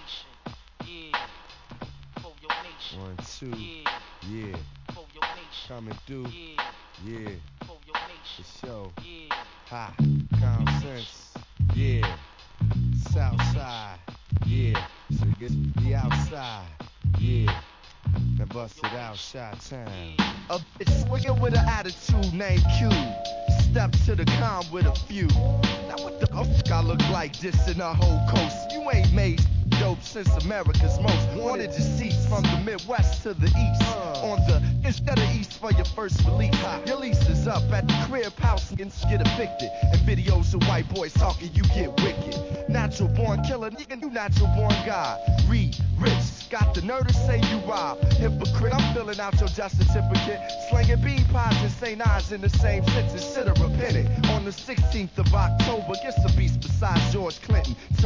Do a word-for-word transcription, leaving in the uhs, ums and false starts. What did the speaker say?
One, two, yeah, coming through, yeah, for sure, ha, common sense, yeah, Southside, yeah, so get the outside, yeah, now bust it out, shot time. A bitch swinging with an attitude named Q. Step to the calm with a few. Now what the fuck I look like this in the whole coast? You ain't made dope since America's most wanted deceased from the Midwest to the East. Uh. On the instead of East for your first release. Ha. Your lease is up at the crib house and get evicted. And videos of white boys talking, you get wicked. Natural born killer, nigga, you natural born God. Read, rich, got the nerve to say you rob. Hypocrite, I'm filling out your death certificate. Slinging bean pies and Saint Ives in the same sentence. Shoulda repented on the sixteenth of October. Guess a beast besides George Clinton.